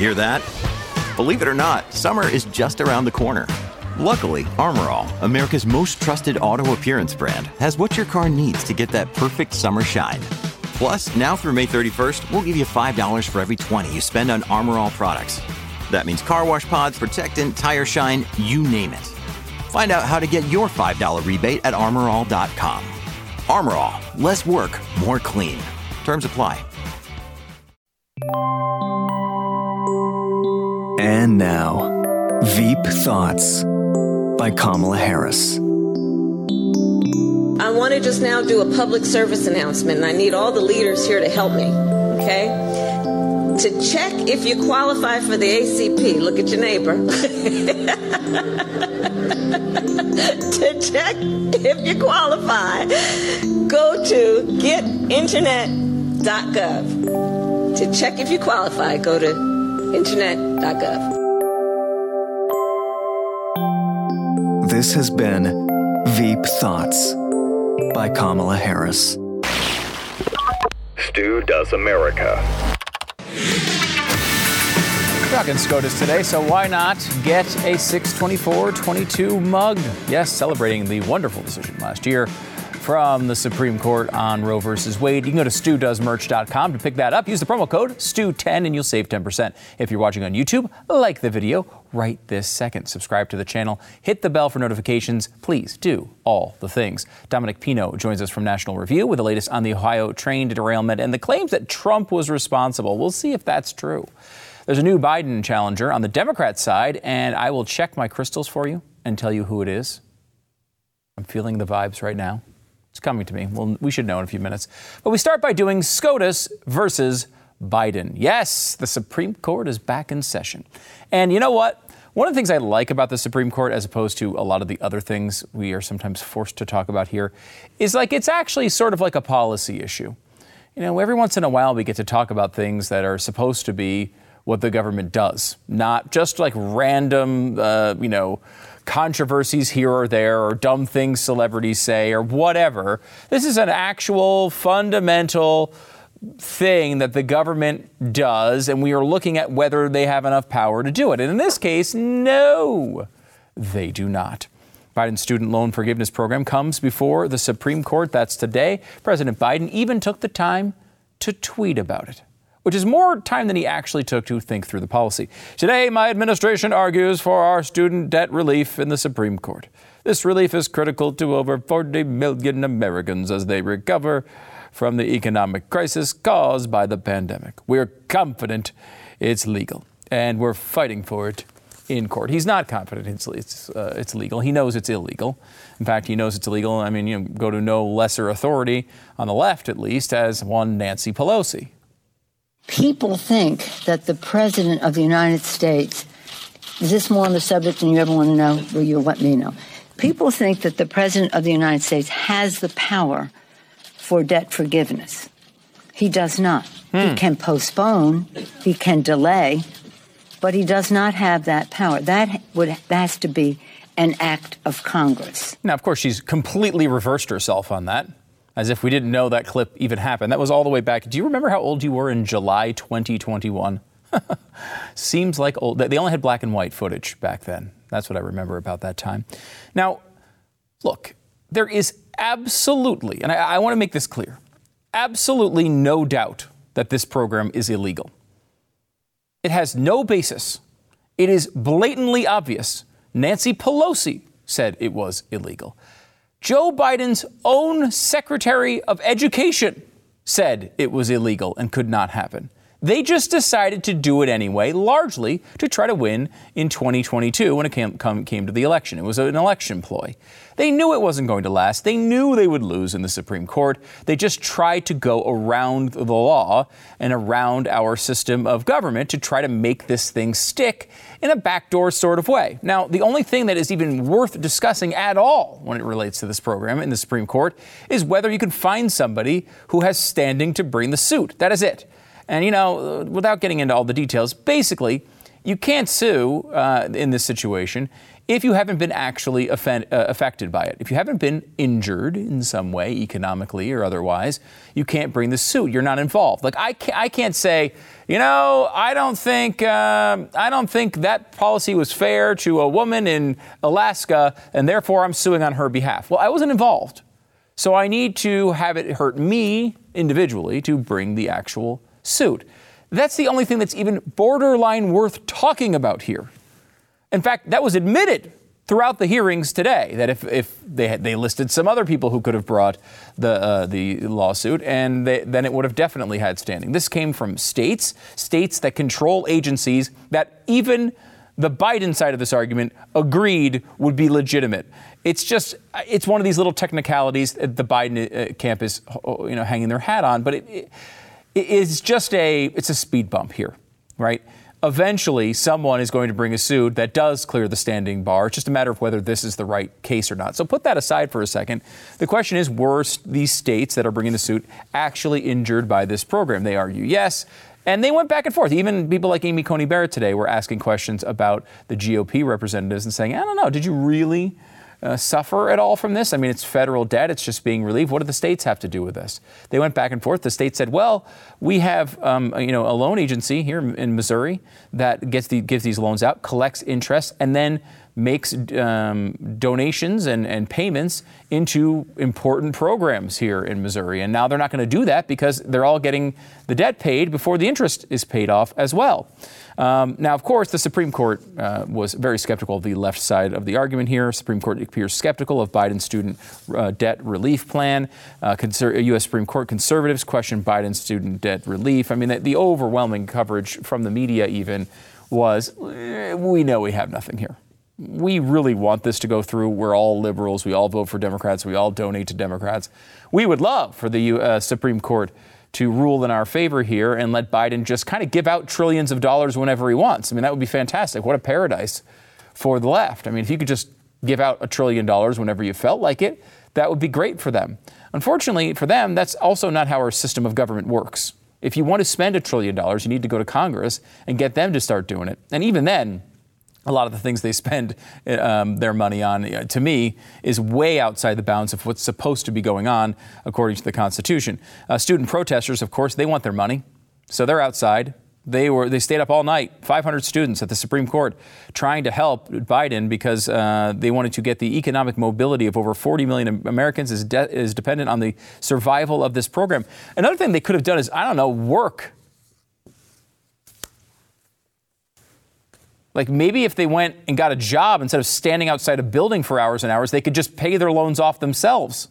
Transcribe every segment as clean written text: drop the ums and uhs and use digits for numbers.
Hear that? Believe it or not, summer is just around the corner. Luckily, Armor All, America's most trusted auto appearance brand, has what your car needs to get that perfect summer shine. Plus, now through May 31st, we'll give you $5 for every $20 you spend on Armor All products. That means car wash pods, protectant, tire shine, you name it. Find out how to get your $5 rebate at armorall.com. Armor All, less work, more clean. Terms apply. And now, Veep Thoughts by Kamala Harris. I want to just now do a public service announcement, and I need all the leaders here to help me, okay? To check if you qualify for the ACP, look at your neighbor. To check if you qualify, go to getinternet.gov. To check if you qualify, go to internet.gov. This has been Veep Thoughts by Kamala Harris. Stu Does America. Talking SCOTUS today, so why not get a 624-22 mug? Yes, celebrating the wonderful decision last year from the Supreme Court on Roe versus Wade. You can go to StuDoesMerch.com to pick that up. Use the promo code STU10 and you'll save 10%. If you're watching on YouTube, like the video right this second. Subscribe to the channel. Hit the bell for notifications. Please do all the things. Dominic Pino joins us from National Review with the latest on the Ohio train derailment and the claims that Trump was responsible. We'll see if that's true. There's a new Biden challenger on the Democrat side, and I will check my crystals for you and tell you who it is. I'm feeling the vibes right now. It's coming to me. Well, we should know in a few minutes. But we start by doing SCOTUS versus Biden. Yes, the Supreme Court is back in session. And you know what? One of the things I like about the Supreme Court, as opposed to a lot of the other things we are sometimes forced to talk about here, is like it's actually sort of like a policy issue. You know, every once in a while we get to talk about things that are supposed to be what the government does, not just like random, controversies here or there or dumb things celebrities say or whatever. This is an actual fundamental thing that the government does, and we are looking at whether they have enough power to do it. And in this case, no, they do not. Biden's student loan forgiveness program comes before the Supreme Court. That's today. President Biden even took the time to tweet about it, which is more time than he actually took to think through the policy. Today, my administration argues for our student debt relief in the Supreme Court. This relief is critical to over 40 million Americans as they recover from the economic crisis caused by the pandemic. We're confident it's legal, and we're fighting for it in court. He's not confident it's legal. He knows it's illegal. In fact, he knows it's illegal. I mean, go to no lesser authority, on the left at least, as one Nancy Pelosi. People think that the President of the United States, is this more on the subject than you ever want to know? Well, you'll let me know. People think that the President of the United States has the power for debt forgiveness. He does not. He can postpone, he can delay, but he does not have that power. That has to be an act of Congress. Now, of course, she's completely reversed herself on that, as if we didn't know that clip even happened. That was all the way back. Do you remember how old you were in July 2021? Seems like old. They only had black and white footage back then. That's what I remember about that time. Now, look, there is absolutely, and I want to make this clear, absolutely no doubt that this program is illegal. It has no basis. It is blatantly obvious. Nancy Pelosi said it was illegal. Joe Biden's own Secretary of Education said it was illegal and could not happen. They just decided to do it anyway, largely to try to win in 2022 when it came to the election. It was an election ploy. They knew it wasn't going to last. They knew they would lose in the Supreme Court. They just tried to go around the law and around our system of government to try to make this thing stick in a backdoor sort of way. Now, the only thing that is even worth discussing at all when it relates to this program in the Supreme Court is whether you can find somebody who has standing to bring the suit. That is it. And, without getting into all the details, basically, you can't sue in this situation if you haven't been actually affected by it. If you haven't been injured in some way, economically or otherwise, you can't bring the suit. You're not involved. Like I can't say, I don't think that policy was fair to a woman in Alaska, and therefore I'm suing on her behalf. Well, I wasn't involved, so I need to have it hurt me individually to bring the actual suit. That's the only thing that's even borderline worth talking about here. In fact, that was admitted throughout the hearings today, that if they listed some other people who could have brought the lawsuit, and then it would have definitely had standing. This came from states that control agencies that even the Biden side of this argument agreed would be legitimate. It's one of these little technicalities that the Biden camp is hanging their hat on, but it's a speed bump here, right? Eventually, someone is going to bring a suit that does clear the standing bar. It's just a matter of whether this is the right case or not. So put that aside for a second. The question is, were these states that are bringing the suit actually injured by this program? They argue yes. And they went back and forth. Even people like Amy Coney Barrett today were asking questions about the GOP representatives and saying, I don't know, did you really suffer at all from this? I mean, it's federal debt. It's just being relieved. What do the states have to do with this? They went back and forth. The state said, well, we have a loan agency here in Missouri that gives these loans out, collects interest, and then makes donations and payments into important programs here in Missouri. And now they're not going to do that because they're all getting the debt paid before the interest is paid off as well. Now, of course, the Supreme Court was very skeptical of the left side of the argument here. Supreme Court appears skeptical of Biden's student debt relief plan. U.S. Supreme Court conservatives question Biden's student debt relief. I mean, the overwhelming coverage from the media even was, we know we have nothing here. We really want this to go through. We're all liberals. We all vote for Democrats. We all donate to Democrats. We would love for the Supreme Court to rule in our favor here and let Biden just kind of give out trillions of dollars whenever he wants. I mean, that would be fantastic. What a paradise for the left. I mean, if you could just give out $1 trillion whenever you felt like it, that would be great for them. Unfortunately for them, that's also not how our system of government works. If you want to spend $1 trillion, you need to go to Congress and get them to start doing it. And even then, a lot of the things they spend their money on, to me, is way outside the bounds of what's supposed to be going on according to the Constitution. Student protesters, of course, they want their money, so they're outside. They stayed up all night, 500 students at the Supreme Court, trying to help Biden because they wanted to get the economic mobility of over 40 million Americans is dependent on the survival of this program. Another thing they could have done is, work. Like maybe if they went and got a job instead of standing outside a building for hours and hours, they could just pay their loans off themselves.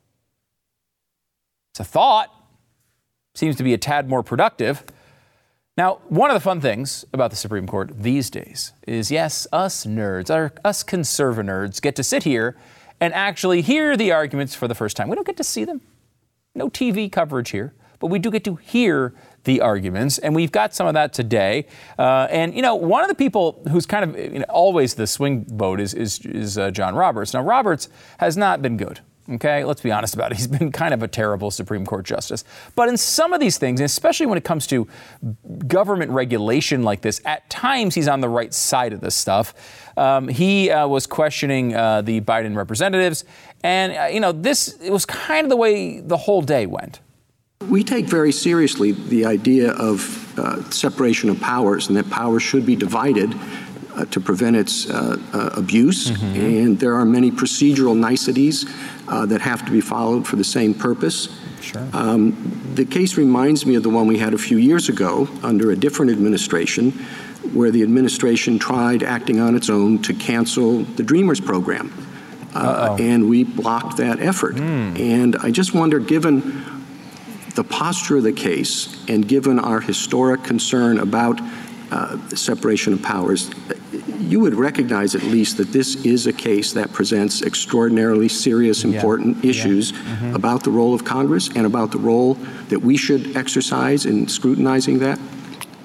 It's a thought. Seems to be a tad more productive. Now, one of the fun things about the Supreme Court these days is, yes, us nerds, us conservative nerds get to sit here and actually hear the arguments for the first time. We don't get to see them. No TV coverage here, but we do get to hear the arguments, and we've got some of that today. And one of the people who's kind of always the swing vote is John Roberts. Now, Roberts has not been good. Okay, let's be honest about it. He's been kind of a terrible Supreme Court justice. But in some of these things, especially when it comes to government regulation like this, at times he's on the right side of this stuff. He was questioning the Biden representatives, and it was kind of the way the whole day went. We take very seriously the idea of separation of powers and that power should be divided to prevent its abuse. Mm-hmm. And there are many procedural niceties that have to be followed for the same purpose. Sure. The case reminds me of the one we had a few years ago under a different administration, where the administration tried, acting on its own, to cancel the Dreamers program. And we blocked that effort. And I just wonder, given the posture of the case and given our historic concern about the separation of powers, you would recognize at least that this is a case that presents extraordinarily serious, important issues about the role of Congress and about the role that we should exercise in scrutinizing that.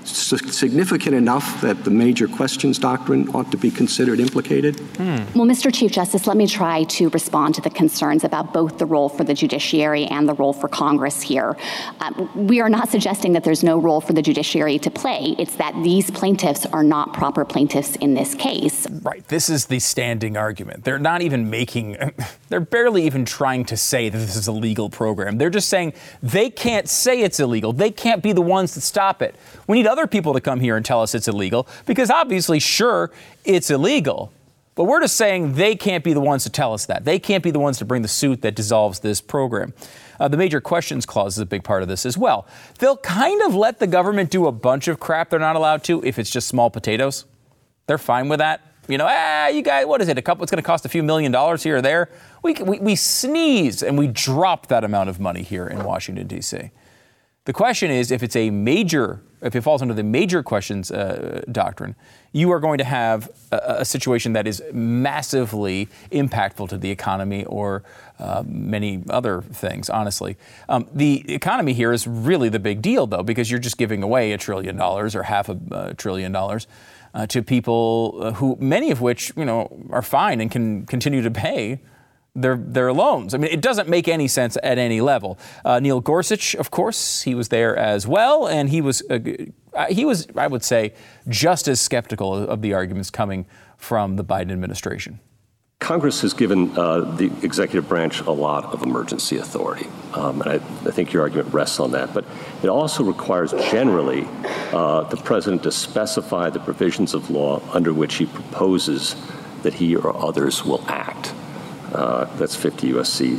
significant enough that the major questions doctrine ought to be considered implicated? Well, Mr. Chief Justice, let me try to respond to the concerns about both the role for the judiciary and the role for Congress here. We are not suggesting that there's no role for the judiciary to play. It's that these plaintiffs are not proper plaintiffs in this case. Right. This is the standing argument. They're not even they're barely even trying to say that this is a legal program. They're just saying they can't say it's illegal. They can't be the ones that stop it. We need other people to come here and tell us it's illegal because obviously, sure, it's illegal. But we're just saying they can't be the ones to tell us that. They can't be the ones to bring the suit that dissolves this program. The major questions clause is a big part of this as well. They'll kind of let the government do a bunch of crap they're not allowed to if it's just small potatoes. They're fine with that. You guys, what is it? It's going to cost a few $1 million here or there. We sneeze and we drop that amount of money here in Washington, D.C. The question is, if it falls under the major questions doctrine, you are going to have a situation that is massively impactful to the economy or many other things, honestly. The economy here is really the big deal, though, because you're just giving away $1 trillion or $500 billion to people who, many of which, are fine and can continue to pay their loans. I mean, it doesn't make any sense at any level. Neil Gorsuch, of course, he was there as well, and he was, I would say, just as skeptical of the arguments coming from the Biden administration. Congress has given the executive branch a lot of emergency authority, and I think your argument rests on that. But it also requires generally the president to specify the provisions of law under which he proposes that he or others will act. That's 50 U.S.C.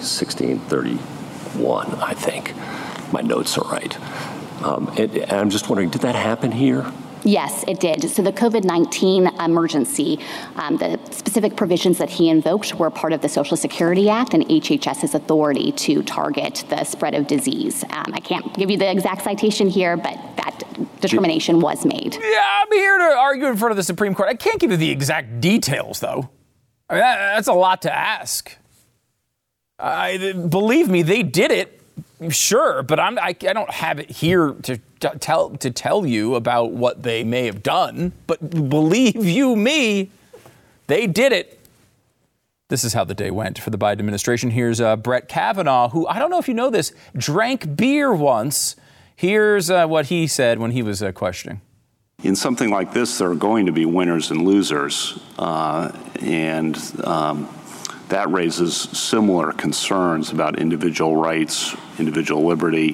1631, I think. My notes are right. And I'm just wondering, did that happen here? Yes, it did. So the COVID-19 emergency, the specific provisions that he invoked were part of the Social Security Act and HHS's authority to target the spread of disease. I can't give you the exact citation here, but that determination was made. Yeah, I'm here to argue in front of the Supreme Court. I can't give you the exact details, though. I mean, that's a lot to ask. Believe me, they did it. Sure, but I don't have it here to tell you about what they may have done. But believe you me, they did it. This is how the day went for the Biden administration. Here's Brett Kavanaugh, who, I don't know if you know this, drank beer once. Here's what he said when he was questioning. In something like this, there are going to be winners and losers, and that raises similar concerns about individual rights, individual liberty,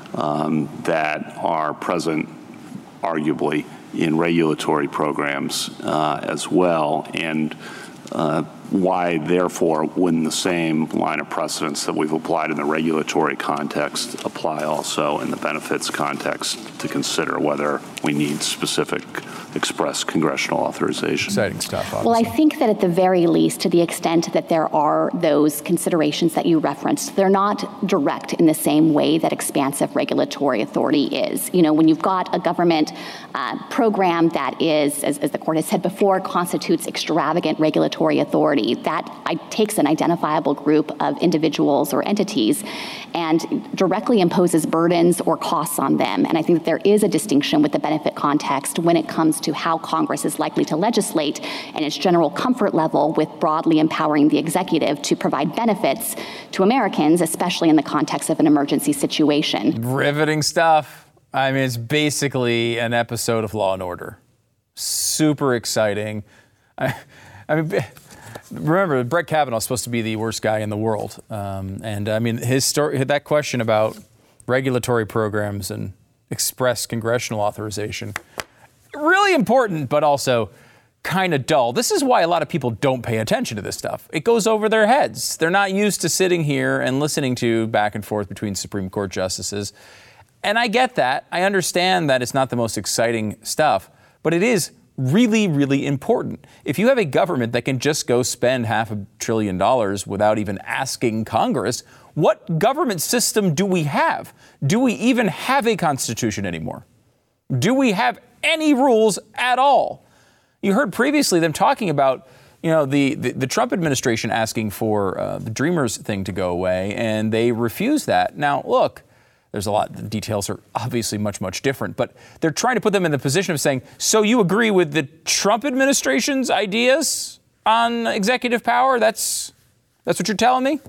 that are present, arguably, in regulatory programs as well, and why, therefore, wouldn't the same line of precedents that we've applied in the regulatory context apply also in the benefits context to consider whether we need specific express congressional authorization? Exciting stuff, obviously. Well, I think that at the very least, to the extent that there are those considerations that you referenced, they're not direct in the same way that expansive regulatory authority is. When you've got a government program that is, as the court has said before, constitutes extravagant regulatory authority, that takes an identifiable group of individuals or entities and directly imposes burdens or costs on them. And I think that there is a distinction with the benefit context when it comes to how Congress is likely to legislate and its general comfort level with broadly empowering the executive to provide benefits to Americans, especially in the context of an emergency situation. Riveting stuff. I mean, it's basically an episode of Law and Order. Super exciting. I mean, remember, Brett Kavanaugh is supposed to be the worst guy in the world. And I mean, his story, that question about regulatory programs and express congressional authorization, really important, but also kind of dull. This is why a lot of people don't pay attention to this stuff. It goes over their heads. They're not used to sitting here and listening to back and forth between Supreme Court justices. And I get that. I understand that it's not the most exciting stuff, but it is really, really important. If you have a government that can just go spend $500 billion without even asking Congress, what government system do we have? Do we even have a constitution anymore? Do we have any rules at all? You heard previously them talking about, the Trump administration asking for the Dreamers thing to go away, and they refused that. Now, look, There's a lot, the details are obviously much, much different, but they're trying to put them in the position of saying, so you agree with the Trump administration's ideas on executive power? That's what you're telling me?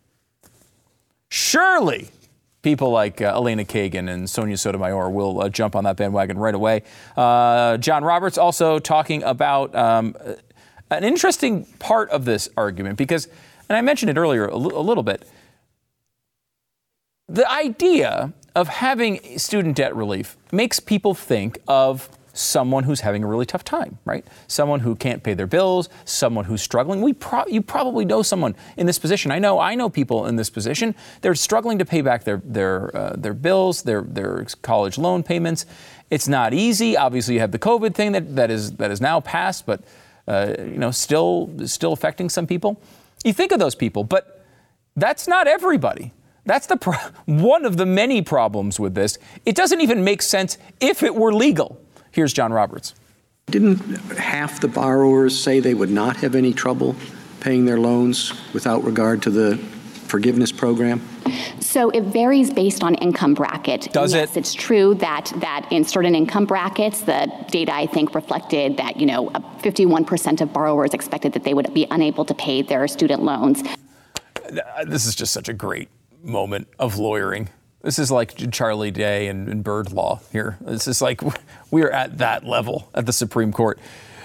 Surely people like Elena Kagan and Sonia Sotomayor will jump on that bandwagon right away. John Roberts also talking about an interesting part of this argument because, and I mentioned it earlier a little bit, the idea of having student debt relief makes people think of someone who's having a really tough time, right? Someone who can't pay their bills, someone who's struggling. You probably know someone in this position. I know people in this position. They're struggling to pay back their bills, their college loan payments. It's not easy. Obviously, you have the COVID thing that is now passed, but still affecting some people. You think of those people, but that's not everybody. That's one of the many problems with this. It doesn't even make sense if it were legal. Here's John Roberts. Didn't half the borrowers say they would not have any trouble paying their loans without regard to the forgiveness program? So it varies based on income bracket. Does it? Yes, it's true that in certain income brackets, the data I think reflected that 51% of borrowers expected that they would be unable to pay their student loans. This is just such a great moment of lawyering. This is like Charlie Day and Bird Law here. This is like we are at that level at the Supreme Court.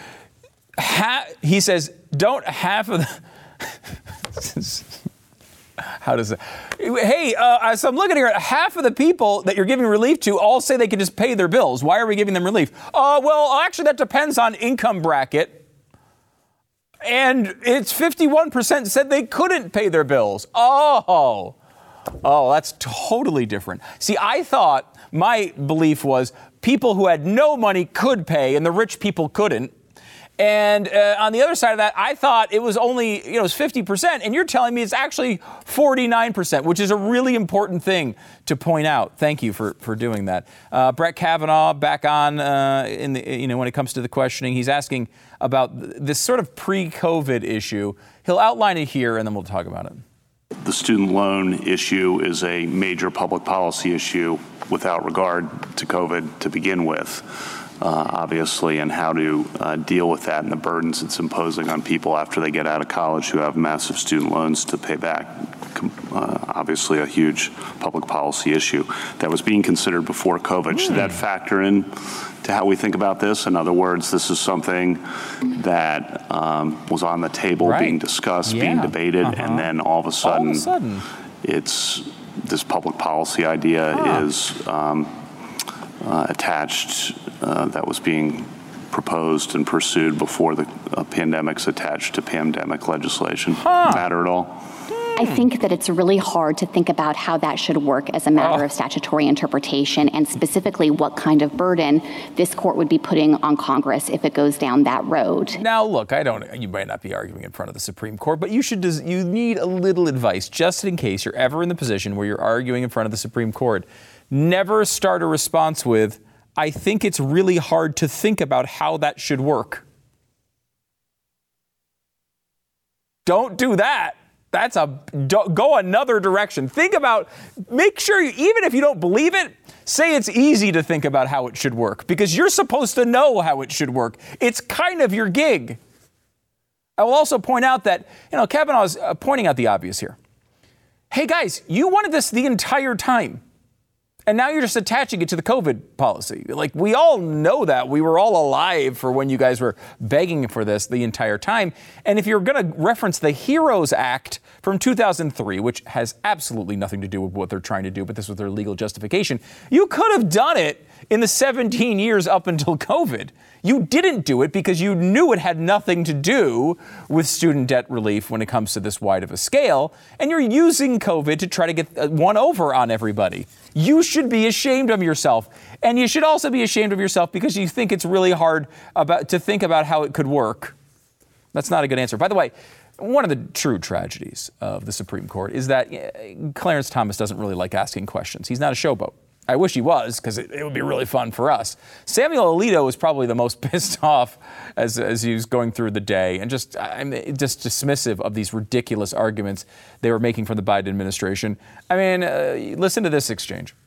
He says, don't half of the... How does it? Hey, so I'm looking here at half of the people that you're giving relief to all say they can just pay their bills. Why are we giving them relief? Well, actually, that depends on income bracket. And it's 51% said they couldn't pay their bills. Oh, that's totally different. See, I thought my belief was people who had no money could pay and the rich people couldn't. And on the other side of that, I thought it was only, it was 50%. And you're telling me it's actually 49%, which is a really important thing to point out. Thank you for doing that. Brett Kavanaugh back on when it comes to the questioning. He's asking about this sort of pre-COVID issue. He'll outline it here and then we'll talk about it. The student loan issue is a major public policy issue without regard to COVID to begin with, obviously, and how to deal with that and the burdens it's imposing on people after they get out of college who have massive student loans to pay back. Obviously, a huge public policy issue that was being considered before COVID. Should that factor in to how we think about this? In other words, this is something that was on the table, being discussed, being debated, and then all of a sudden, it's this public policy idea is attached that was being proposed and pursued before the pandemic's attached to pandemic legislation. Matter at all? I think that it's really hard to think about how that should work as a matter of statutory interpretation and specifically what kind of burden this court would be putting on Congress if it goes down that road. Now, look, you might not be arguing in front of the Supreme Court, but you need a little advice just in case you're ever in the position where you're arguing in front of the Supreme Court. Never start a response with, I think it's really hard to think about how that should Don't do that. Go another direction. Make sure, even if you don't believe it, say it's easy to think about how it should work because you're supposed to know how it should work. It's kind of your gig. I will also point out that, Kavanaugh is pointing out the obvious here. Hey guys, you wanted this the entire time. And now you're just attaching it to the COVID policy. Like, we all know that. We were all alive for when you guys were begging for this the entire time. And if you're going to reference the HEROES Act from 2003, which has absolutely nothing to do with what they're trying to do, but this was their legal justification, you could have done it in the 17 years up until COVID. You didn't do it because you knew it had nothing to do with student debt relief when it comes to this wide of a scale, and you're using COVID to try to get one over on everybody. You should be ashamed of yourself, and you should also be ashamed of yourself because you think it's really hard to think about how it could work. That's not a good answer. By the way, one of the true tragedies of the Supreme Court is that Clarence Thomas doesn't really like asking questions. He's not a showboat. I wish he was, because it would be really fun for us. Samuel Alito was probably the most pissed off as he was going through the day and just dismissive of these ridiculous arguments they were making from the Biden administration. Listen to this exchange.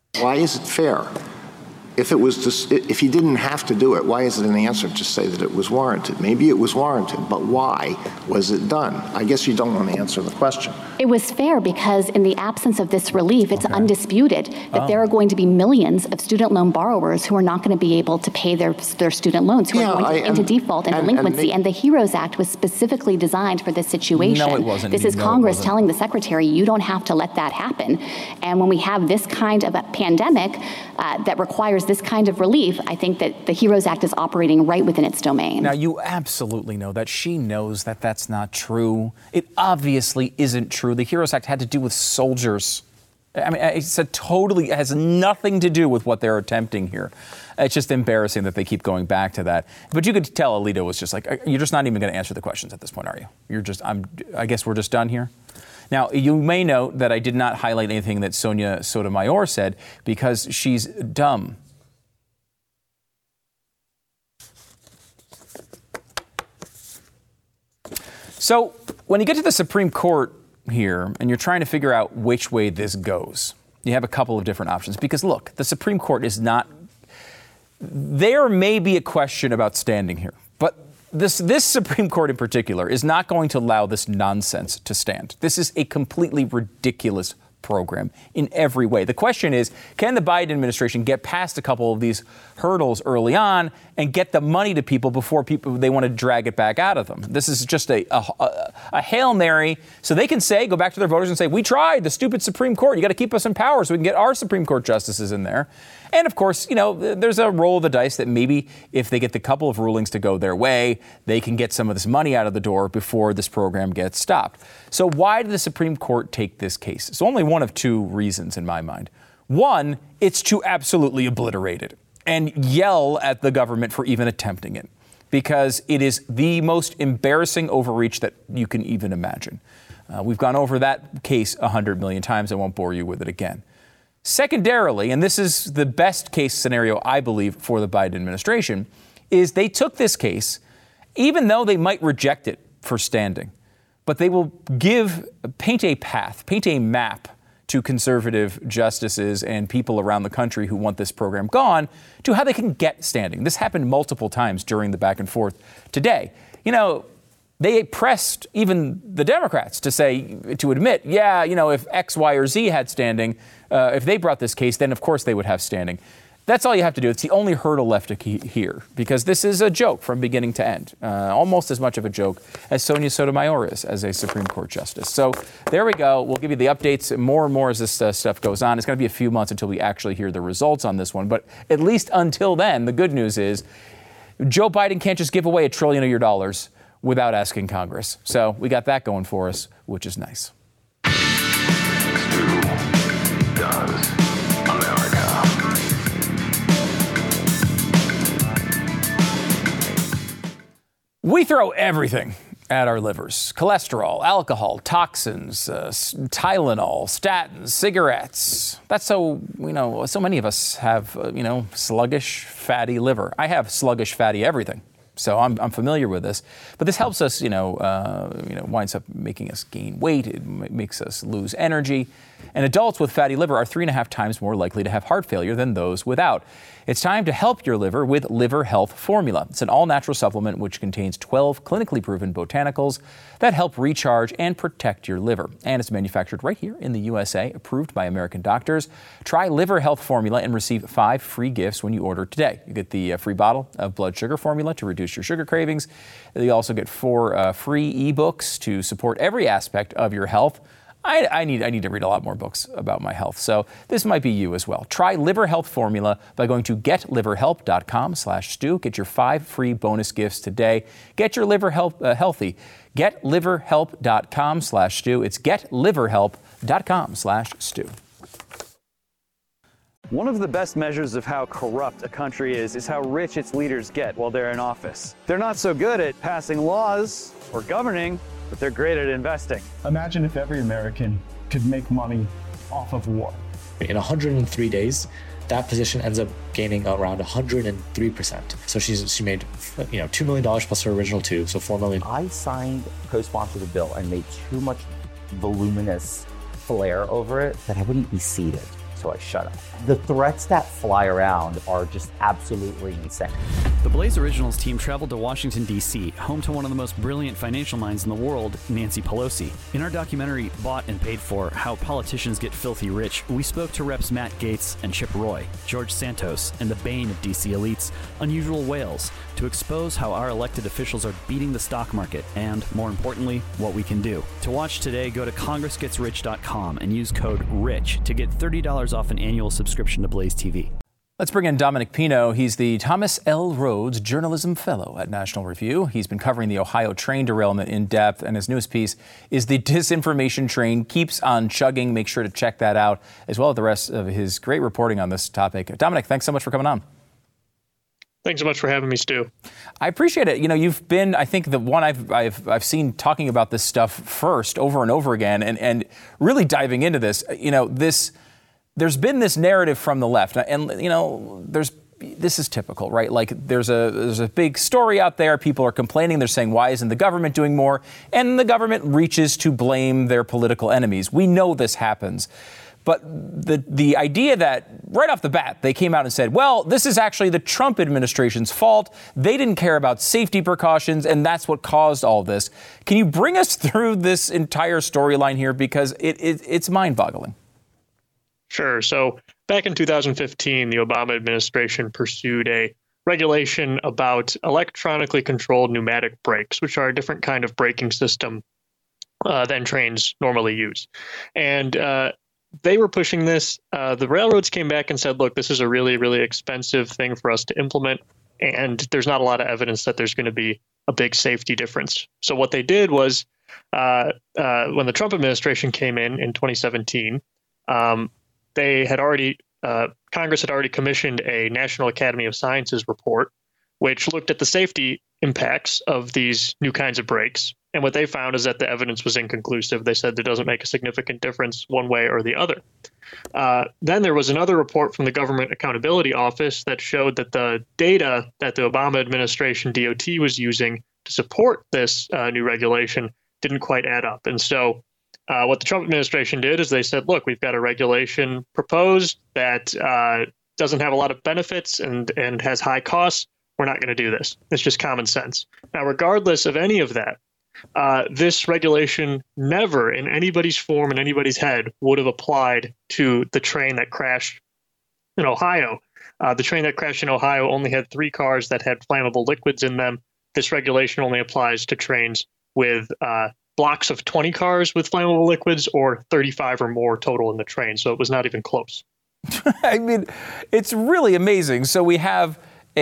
Why is it fair? If it was just, if he didn't have to do it, why is it an answer to say that it was warranted? Maybe it was warranted, but why was it done? I guess you don't want to answer the question. It was fair because in the absence of this relief, it's undisputed that there are going to be millions of student loan borrowers who are not going to be able to pay their student loans, who are going into default and delinquency. And the HEROES Act was specifically designed for this situation. No, it wasn't. This is Congress telling the Secretary, you don't have to let that happen. And when we have this kind of a pandemic that requires this kind of relief, I think that the HEROES Act is operating right within its domain. Now, you absolutely know that. She knows that that's not true. It obviously isn't true. The HEROES Act had to do with soldiers. I mean, it has nothing to do with what they're attempting here. It's just embarrassing that they keep going back to that. But you could tell Alito was just like, you're just not even going to answer the questions at this point, are you? I guess we're just done here. Now, you may note that I did not highlight anything that Sonia Sotomayor said because she's dumb. So when you get to the Supreme Court here and you're trying to figure out which way this goes, you have a couple of different options. Because, look, the Supreme Court is not – there may be a question about standing here. But this Supreme Court in particular is not going to allow this nonsense to stand. This is a completely ridiculous program in every way. The question is, can the Biden administration get past a couple of these hurdles early on and get the money to people before they want to drag it back out of them? This is just a Hail Mary, so they can go back to their voters and say, we tried, the stupid Supreme Court. You got to keep us in power so we can get our Supreme Court justices in there. And of course, there's a roll of the dice that maybe if they get the couple of rulings to go their way, they can get some of this money out of the door before this program gets stopped. So why did the Supreme Court take this case? It's only one of two reasons in my mind. One, it's to absolutely obliterate it and yell at the government for even attempting it, because it is the most embarrassing overreach that you can even imagine. We've gone over that case 100 million times. I won't bore you with it again. Secondarily, and this is the best case scenario, I believe, for the Biden administration, is they took this case, even though they might reject it for standing, but they will paint a map to conservative justices and people around the country who want this program gone to how they can get standing. This happened multiple times during the back and forth today. They pressed even the Democrats to admit, if X, Y, or Z had standing, if they brought this case, then of course they would have standing. That's all you have to do. It's the only hurdle left here, because this is a joke from beginning to end, almost as much of a joke as Sonia Sotomayor is as a Supreme Court justice. So there we go. We'll give you the updates more and more as this stuff goes on. It's going to be a few months until we actually hear the results on this one. But at least until then, the good news is Joe Biden can't just give away $1 trillion of your dollars without asking Congress. So we got that going for us, which is nice. We throw everything at our livers: cholesterol, alcohol, toxins, Tylenol, statins, cigarettes. That's so many of us have, sluggish, fatty liver. I have sluggish, fatty everything. So I'm familiar with this, but this helps us, winds up making us gain weight. It makes us lose energy. And adults with fatty liver are 3.5 times more likely to have heart failure than those without. It's time to help your liver with Liver Health Formula. It's an all-natural supplement which contains 12 clinically proven botanicals that help recharge and protect your liver. And it's manufactured right here in the USA, approved by American doctors. Try Liver Health Formula and receive 5 free gifts when you order today. You get the free bottle of blood sugar formula to reduce your sugar cravings. You also get 4 free ebooks to support every aspect of your health. I need to read a lot more books about my health, so this might be you as well. Try Liver Health Formula by going to getliverhelp.com/Stu. Get your 5 free bonus gifts today. Get your liver healthy. Getliverhelp.com/Stu. It's getliverhelp.com/Stu. One of the best measures of how corrupt a country is how rich its leaders get while they're in office. They're not so good at passing laws or governing, but they're great at investing. Imagine if every American could make money off of war. In 103 days, that position ends up gaining around 103%. So she made, $2 million plus her original 2, so $4 million. I signed, co-sponsored the bill and made too much voluminous flair over it that I wouldn't be seated. so I shut up. The threats that fly around are just absolutely insane. The Blaze Originals team traveled to Washington, D.C., home to one of the most brilliant financial minds in the world, Nancy Pelosi. In our documentary, Bought and Paid For, How Politicians Get Filthy Rich, we spoke to Reps Matt Gaetz and Chip Roy, George Santos, and the bane of D.C. elites, Unusual Whales, to expose how our elected officials are beating the stock market and, more importantly, what we can do. To watch today, go to congressgetsrich.com and use code RICH to get $30 off an annual subscription to Blaze TV. Let's bring in Dominic Pino. He's the Thomas L. Rhodes Journalism Fellow at National Review. He's been covering the Ohio train derailment in depth, and his newest piece is The Disinformation Train Keeps on Chugging. Make sure to check that out, as well as the rest of his great reporting on this topic. Dominic, thanks so much for coming on. Thanks so much for having me, Stu. I appreciate it. You know, you've been, I think, the one I've seen talking about this stuff first over and over again, and really diving into this. You know, there's been this narrative from the left, and you know, this is typical, right? Like there's a big story out there. People are complaining. They're saying, why isn't the government doing more? And the government reaches to blame their political enemies. We know this happens. But the idea that right off the bat, they came out and said, well, this is actually the Trump administration's fault. They didn't care about safety precautions, and that's what caused all this. Can you bring us through this entire storyline here? Because it's mind-boggling. Sure. So back in 2015, the Obama administration pursued a regulation about electronically controlled pneumatic brakes, which are a different kind of braking system than trains normally use. And they were pushing this. The railroads came back and said, look, this is a really, really expensive thing for us to implement, and there's not a lot of evidence that there's going to be a big safety difference. So what they did was when the Trump administration came in 2017, they had already Congress had already commissioned a National Academy of Sciences report, which looked at the safety impacts of these new kinds of brakes. And what they found is that the evidence was inconclusive. They said it doesn't make a significant difference one way or the other. Then there was another report from the Government Accountability Office that showed that the data that the Obama administration DOT was using to support this new regulation didn't quite add up. And so what the Trump administration did is they said, look, we've got a regulation proposed that doesn't have a lot of benefits and has high costs. We're not going to do this. It's just common sense. Now, regardless of any of that, this regulation never in anybody's form, in anybody's head, would have applied to the train that crashed in Ohio. The train that crashed in Ohio only had 3 cars that had flammable liquids in them. This regulation only applies to trains with blocks of 20 cars with flammable liquids or 35 or more total in the train. So it was not even close. I mean, it's really amazing. So we have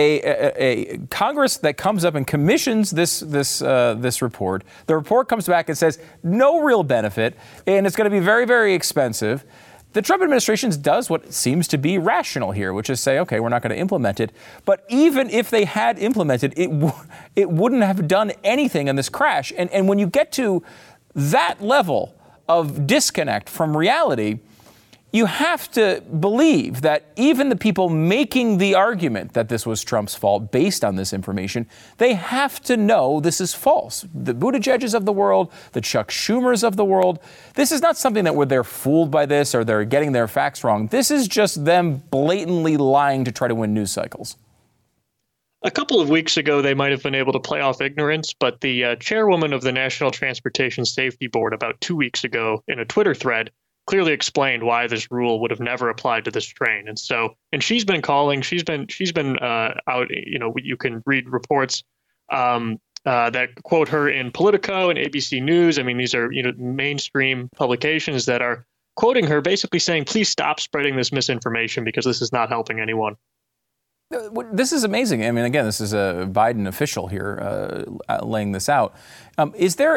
a Congress that comes up and commissions this report. The report comes back and says no real benefit, and it's going to be very, very expensive. The Trump administration does what seems to be rational here, which is say, okay, we're not going to implement it. But even if they had implemented it, it wouldn't have done anything in this crash. And when you get to that level of disconnect from reality, you have to believe that even the people making the argument that this was Trump's fault based on this information, they have to know this is false. The Buttigieg's of the world, the Chuck Schumers of the world, this is not something that they're fooled by this or they're getting their facts wrong. This is just them blatantly lying to try to win news cycles. A couple of weeks ago, they might have been able to play off ignorance, but the chairwoman of the National Transportation Safety Board about 2 weeks ago in a Twitter thread clearly explained why this rule would have never applied to this train. And she's been calling, she's been out, you can read reports that quote her in Politico and ABC News. I mean, these are, mainstream publications that are quoting her, basically saying, please stop spreading this misinformation because this is not helping anyone. This is amazing. I mean, again, this is a Biden official here laying this out. Is there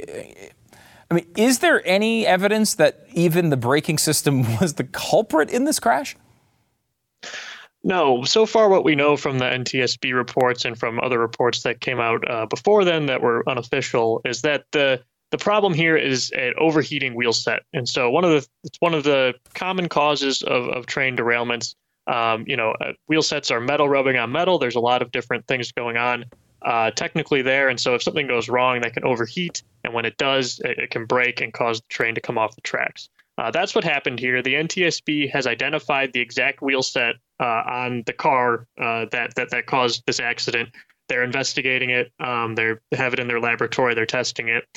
any evidence that even the braking system was the culprit in this crash? No. So far, what we know from the NTSB reports and from other reports that came out before then that were unofficial is that the problem here is an overheating wheel set. And so it's one of the common causes of train derailments. Wheel sets are metal rubbing on metal. There's a lot of different things going on technically there. And so if something goes wrong, that can overheat. And when it does, it can break and cause the train to come off the tracks. That's what happened here. The NTSB has identified the exact wheel set on the car that caused this accident. They're investigating it. They have it in their laboratory. They're testing it,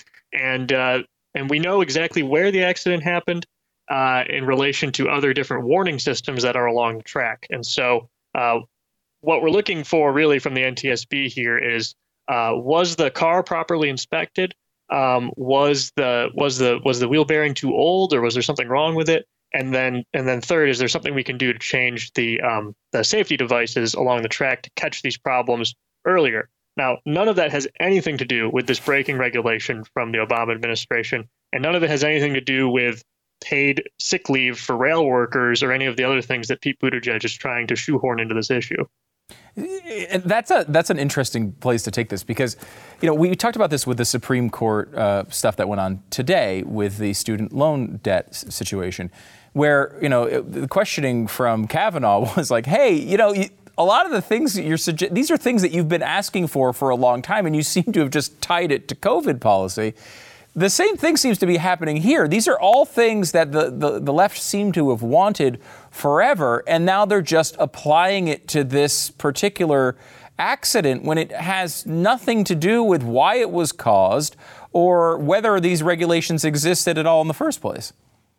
and we know exactly where the accident happened in relation to other different warning systems that are along the track. And so, what we're looking for really from the NTSB here is, was the car properly inspected? Was the wheel bearing too old, or was there something wrong with it? And then third, is there something we can do to change the safety devices along the track to catch these problems earlier? Now, none of that has anything to do with this braking regulation from the Obama administration, and none of it has anything to do with paid sick leave for rail workers or any of the other things that Pete Buttigieg is trying to shoehorn into this issue. That's an interesting place to take this, because, we talked about this with the Supreme Court stuff that went on today with the student loan debt situation, where, the questioning from Kavanaugh was like, hey, a lot of the things that these are things that you've been asking for a long time, and you seem to have just tied it to COVID policy. The same thing seems to be happening here. These are all things that the left seem to have wanted forever, and now they're just applying it to this particular accident when it has nothing to do with why it was caused or whether these regulations existed at all in the first place.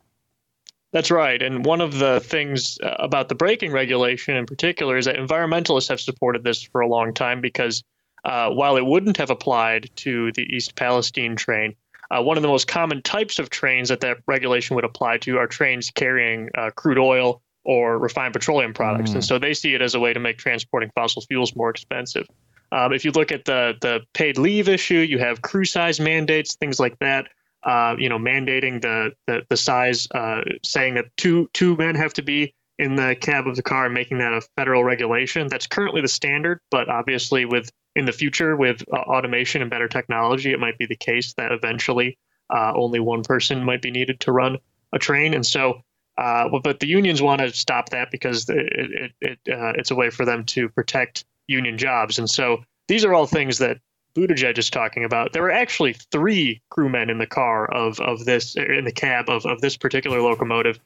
That's right. And one of the things about the braking regulation in particular is that environmentalists have supported this for a long time, because while it wouldn't have applied to the East Palestine train, one of the most common types of trains that regulation would apply to are trains carrying crude oil or refined petroleum products. And so they see it as a way to make transporting fossil fuels more expensive. If you look at the paid leave issue, you have crew size mandates, things like that. Mandating the size, saying that two men have to be in the cab of the car, and making that a federal regulation. That's currently the standard, but obviously in the future with automation and better technology, it might be the case that eventually only one person might be needed to run a train. And so, but the unions want to stop that because it's a way for them to protect union jobs. And so these are all things that Buttigieg is talking about. There were actually 3 crewmen in the car in the cab of this particular locomotive,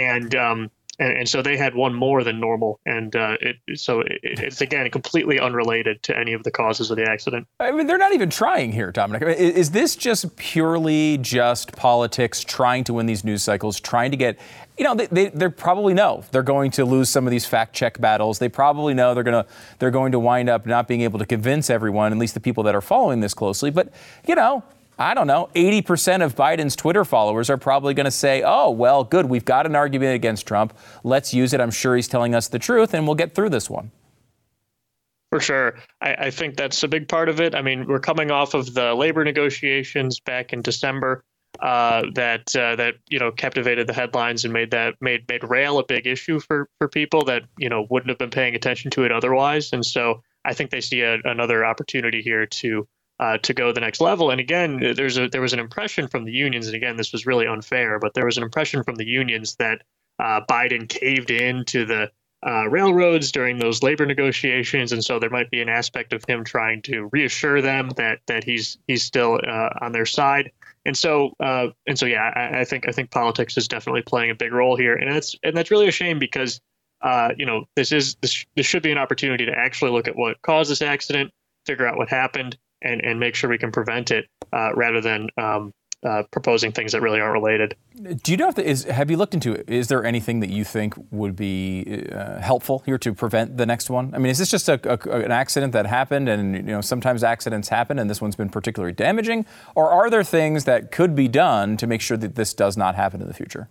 and so they had one more than normal, and it's again completely unrelated to any of the causes of the accident. I mean, they're not even trying here, Dominic. I mean, is this just purely just politics, trying to win these news cycles, trying to get? They probably know they're going to lose some of these fact check battles. They probably know they're going to wind up not being able to convince everyone, at least the people that are following this closely. But I don't know, 80% of Biden's Twitter followers are probably going to say, oh, well, good, we've got an argument against Trump. Let's use it. I'm sure he's telling us the truth, and we'll get through this one. For sure. I think that's a big part of it. I mean, we're coming off of the labor negotiations back in December that captivated the headlines and made rail a big issue for people that, wouldn't have been paying attention to it otherwise. And so I think they see another opportunity here to go the next level. And again, there was an impression from the unions, and again, this was really unfair, but there was an impression from the unions that Biden caved in to the railroads during those labor negotiations, and so there might be an aspect of him trying to reassure them that he's still on their side. And so yeah, I think politics is definitely playing a big role here, and that's really a shame, because this should be an opportunity to actually look at what caused this accident, figure out what happened, and make sure we can prevent it, rather than proposing things that really aren't related. Do you know have you looked into it? Is there anything that you think would be helpful here to prevent the next one? I mean, is this just an accident that happened, and sometimes accidents happen, and this one's been particularly damaging, or are there things that could be done to make sure that this does not happen in the future?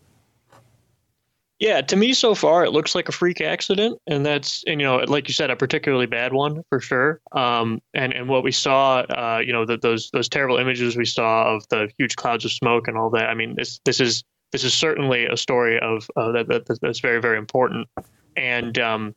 Yeah, to me so far, it looks like a freak accident, and that's, like you said, a particularly bad one for sure. And what we saw, those terrible images we saw of the huge clouds of smoke and all that. I mean, this is certainly a story of that's very, very important. And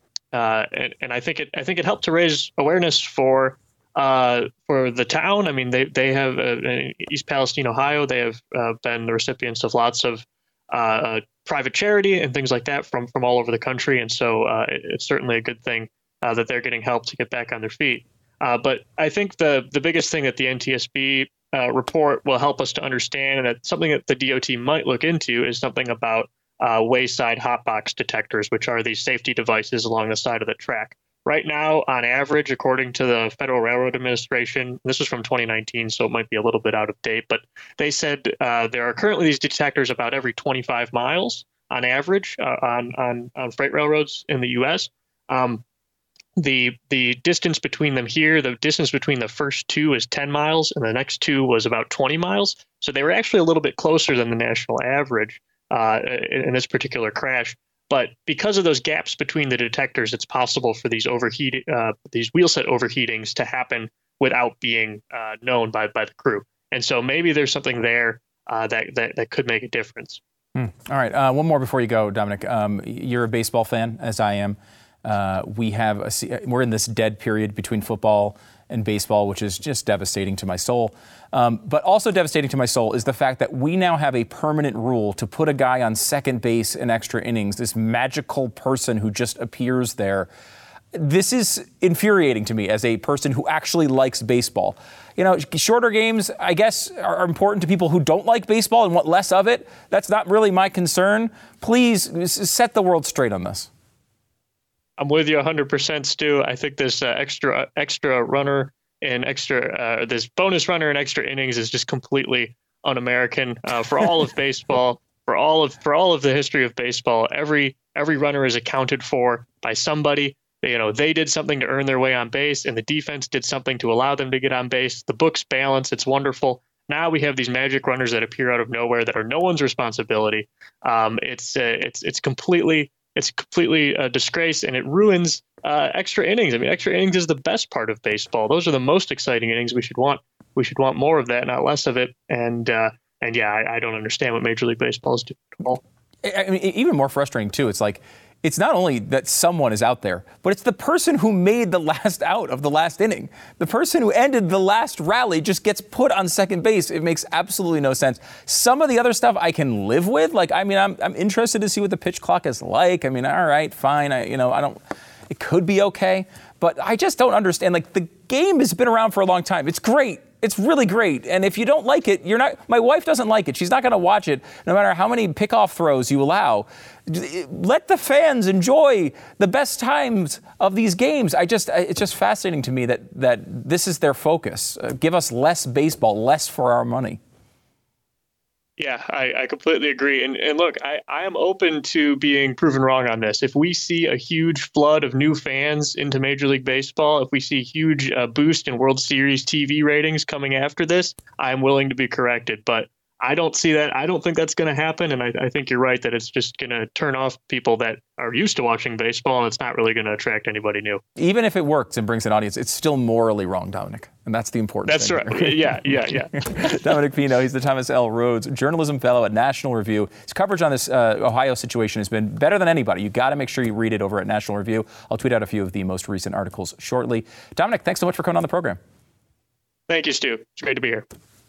I think it helped to raise awareness for the town. I mean, they have in East Palestine, Ohio, they have been the recipients of lots of private charity and things like that from all over the country. And so it's certainly a good thing that they're getting help to get back on their feet. But I think the biggest thing that the NTSB report will help us to understand, and that something that the DOT might look into is something about wayside hotbox detectors, which are these safety devices along the side of the track. Right now, on average, according to the Federal Railroad Administration, this was from 2019, so it might be a little bit out of date, but they said there are currently these detectors about every 25 miles on average on freight railroads in the U.S. The distance between them here, the distance between the first two is 10 miles, and the next two was about 20 miles. So they were actually a little bit closer than the national average in this particular crash. But because of those gaps between the detectors, it's possible for these these wheel set overheatings to happen without being known by the crew. And so maybe there's something there that could make a difference. All right. One more before you go, Dominic. You're a baseball fan, as I am. We're in this dead period between football and baseball, which is just devastating to my soul. But also devastating to my soul is the fact that we now have a permanent rule to put a guy on second base in extra innings, this magical person who just appears there. This is infuriating to me as a person who actually likes baseball. You know, shorter games, I guess, are important to people who don't like baseball and want less of it. That's not really my concern. Please set the world straight on this. I'm with you 100%, Stu. I think this extra runner and this bonus runner and extra innings is just completely un-American for all of baseball, for all of the history of baseball. Every runner is accounted for by somebody. You know, they did something to earn their way on base, and the defense did something to allow them to get on base. The books balance. It's wonderful. Now we have these magic runners that appear out of nowhere that are no one's responsibility. It's completely a disgrace, and it ruins extra innings. I mean, extra innings is the best part of baseball. Those are the most exciting innings. We should want more of that, not less of it. And yeah, I don't understand what Major League Baseball is doing at all. I mean, even more frustrating too. It's like, it's not only that someone is out there, but it's the person who made the last out of the last inning. The person who ended the last rally just gets put on second base. It makes absolutely no sense. Some of the other stuff I can live with. Like, I mean, I'm interested to see what the pitch clock is like. I mean, all right, fine. It could be okay, but I just don't understand. Like, the game has been around for a long time. It's great. It's really great. And if you don't like it, my wife doesn't like it. She's not going to watch it no matter how many pickoff throws you allow. Let the fans enjoy the best times of these games. It's just fascinating to me that this is their focus. Give us less baseball, less for our money. Yeah, I completely agree. And look, I am open to being proven wrong on this. If we see a huge flood of new fans into Major League Baseball, if we see a huge boost in World Series TV ratings coming after this, I'm willing to be corrected. But I don't see that. I don't think that's going to happen. And I think you're right that it's just going to turn off people that are used to watching baseball, and it's not really going to attract anybody new. Even if it works and brings an audience, it's still morally wrong, Dominic. And that's the important thing. That's right. Yeah. Dominic Pino, he's the Thomas L. Rhodes Journalism Fellow at National Review. His coverage on this Ohio situation has been better than anybody. You got to make sure you read it over at National Review. I'll tweet out a few of the most recent articles shortly. Dominic, thanks so much for coming on the program. Thank you, Stu. It's great to be here.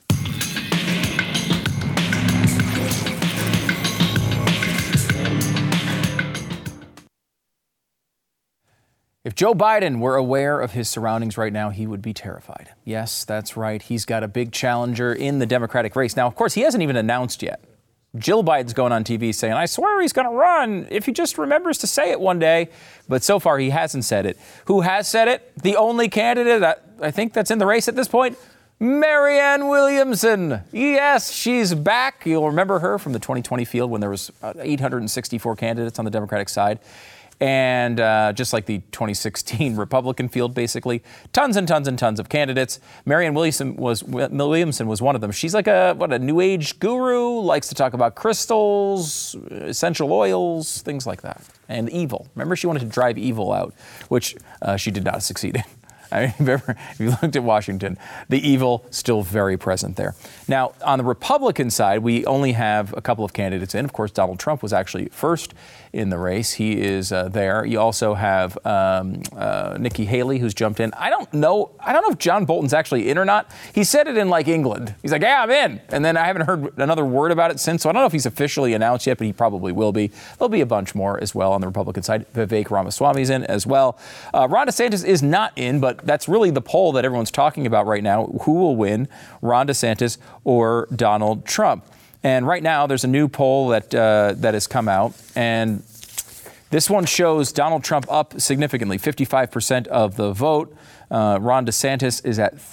If Joe Biden were aware of his surroundings right now, he would be terrified. Yes, that's right. He's got a big challenger in the Democratic race. Now, of course, he hasn't even announced yet. Jill Biden's going on TV saying, I swear he's going to run if he just remembers to say it one day. But so far, he hasn't said it. Who has said it? The only candidate I think that's in the race at this point, Marianne Williamson. Yes, she's back. You'll remember her from the 2020 field when there was 864 candidates on the Democratic side. And just like the 2016 Republican field, basically, tons and tons and tons of candidates. Marianne Williamson was one of them. She's like a new age guru, likes to talk about crystals, essential oils, things like that. And evil. Remember, she wanted to drive evil out, which she did not succeed in. I mean, if you looked at Washington, the evil still very present there. Now, on the Republican side, we only have a couple of candidates in. Of course, Donald Trump was actually first in the race. He is there. You also have Nikki Haley, who's jumped in. I don't know if John Bolton's actually in or not. He said it in like England. He's like, yeah, I'm in. And then I haven't heard another word about it since. So I don't know if he's officially announced yet, but he probably will be. There'll be a bunch more as well on the Republican side. Vivek Ramaswamy's in as well. Ron DeSantis is not in, but that's really the poll that everyone's talking about right now. Who will win, Ron DeSantis or Donald Trump? And right now, there's a new poll that has come out, and this one shows Donald Trump up significantly, 55% of the vote. Ron DeSantis is at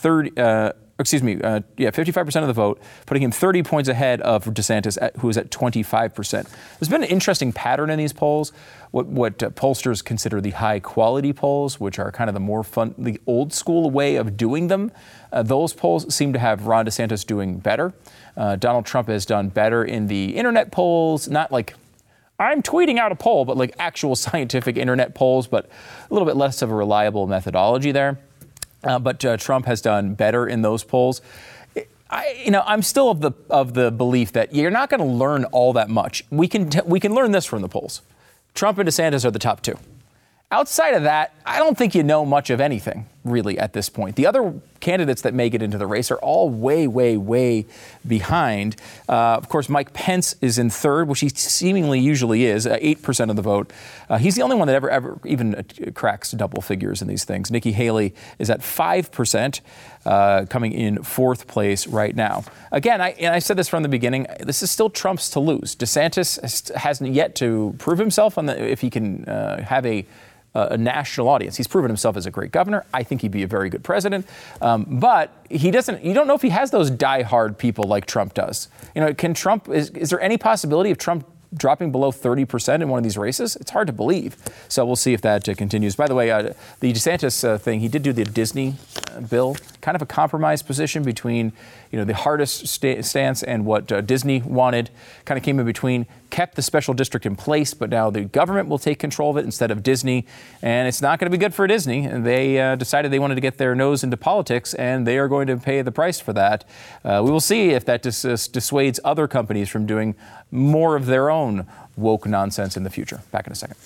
55% of the vote, putting him 30 points ahead of DeSantis, who is at 25%. There's been an interesting pattern in these polls. What pollsters consider the high-quality polls, which are kind of the more fun, the old-school way of doing them. Those polls seem to have Ron DeSantis doing better. Donald Trump has done better in the internet polls, not like I'm tweeting out a poll, but like actual scientific internet polls, but a little bit less of a reliable methodology there. But Trump has done better in those polls. I'm still of the belief that you're not going to learn all that much. We can learn this from the polls. Trump and DeSantis are the top two. Outside of that, I don't think you know much of anything, really, at this point. The other candidates that make it into the race are all way, way, way behind. Of course, Mike Pence is in third, which he seemingly usually is, 8% of the vote. He's the only one that ever even cracks double figures in these things. Nikki Haley is at 5%, coming in fourth place right now. Again, I said this from the beginning, this is still Trump's to lose. DeSantis hasn't yet to prove himself if he can have a national audience. He's proven himself as a great governor. I think he'd be a very good president. But he doesn't, you don't know if he has those diehard people like Trump does. Can Trump, is there any possibility of Trump dropping below 30% in one of these races? It's hard to believe. So we'll see if that continues. By the way, the DeSantis thing, he did do the Disney bill, kind of a compromise position between, the hardest stance and what Disney wanted, kind of came in between, kept the special district in place, but now the government will take control of it instead of Disney. And it's not going to be good for Disney. And they decided they wanted to get their nose into politics, and they are going to pay the price for that. We will see if that dissuades other companies from doing more of their own woke nonsense in the future. Back in a second.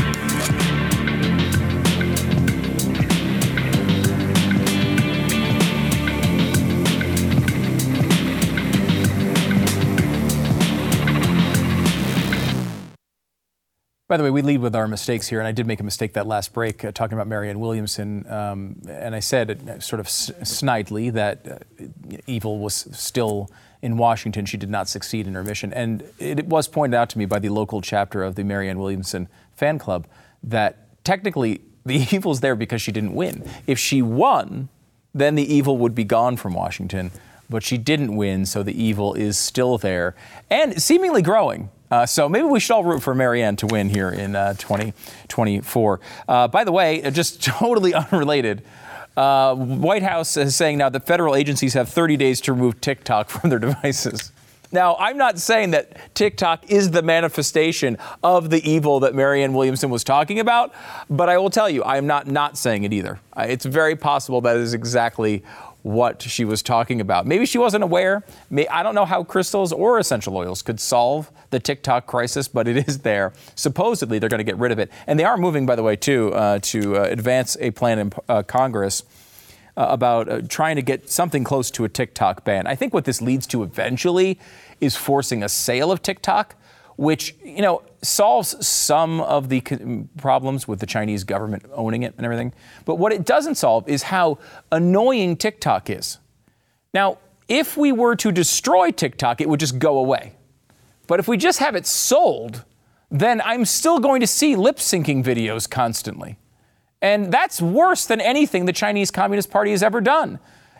By the way, we lead with our mistakes here, and I did make a mistake that last break talking about Marianne Williamson, and I said sort of snidely that evil was still in Washington. She did not succeed in her mission, and it was pointed out to me by the local chapter of the Marianne Williamson fan club that technically the evil's there because she didn't win. If she won, then the evil would be gone from Washington, but she didn't win, so the evil is still there and seemingly growing. So maybe we should all root for Marianne to win here in 2024. By the way, just totally unrelated, White House is saying now that federal agencies have 30 days to remove TikTok from their devices. Now, I'm not saying that TikTok is the manifestation of the evil that Marianne Williamson was talking about, but I will tell you, I am not saying it either. It's very possible that is exactly what she was talking about. Maybe she wasn't aware. I don't know how crystals or essential oils could solve the TikTok crisis, but it is there. Supposedly, they're going to get rid of it. And they are moving, by the way, too, to advance a plan in Congress about trying to get something close to a TikTok ban. I think what this leads to eventually is forcing a sale of TikTok, which, solves some of the problems with the Chinese government owning it and everything. But what it doesn't solve is how annoying TikTok is. Now, if we were to destroy TikTok, it would just go away. But if we just have it sold, then I'm still going to see lip-syncing videos constantly. And that's worse than anything the Chinese Communist Party has ever done.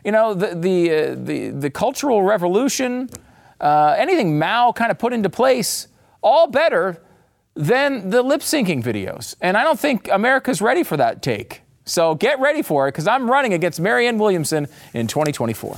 The Cultural Revolution, anything Mao kind of put into place, all better than the lip-syncing videos. And I don't think America's ready for that take. So get ready for it, because I'm running against Marianne Williamson in 2024.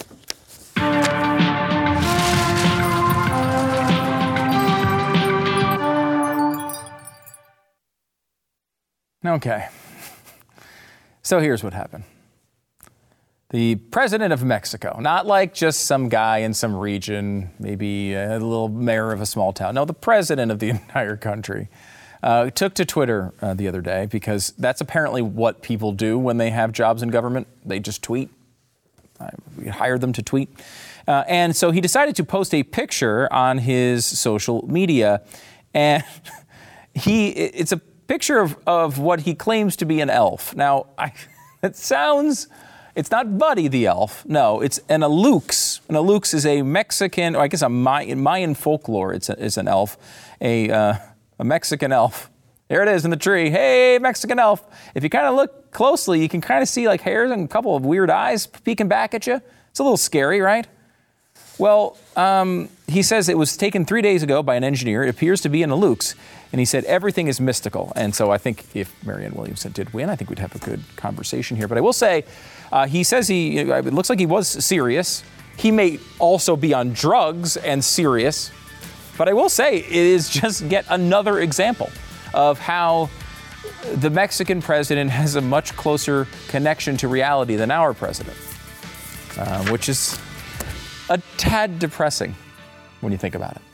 Okay. So here's what happened. The president of Mexico, not like just some guy in some region, maybe a little mayor of a small town. No, the president of the entire country took to Twitter the other day, because that's apparently what people do when they have jobs in government. They just tweet. We hired them to tweet. And so he decided to post a picture on his social media. And it's a picture of what he claims to be an elf. Now, It sounds, it's not Buddy the elf. No, it's an alux. An alux is a Mexican, or I guess in Mayan folklore, it's an elf, a Mexican elf. There it is in the tree. Hey, Mexican elf. If you kind of look closely, you can kind of see like hairs and a couple of weird eyes peeking back at you. It's a little scary, right? Well, he says it was taken 3 days ago by an engineer. It appears to be an alux. And he said everything is mystical. And so I think if Marianne Williamson did win, I think we'd have a good conversation here. But I will say, he says it looks like he was serious. He may also be on drugs and serious. But I will say it is just yet another example of how the Mexican president has a much closer connection to reality than our president, which is a tad depressing when you think about it.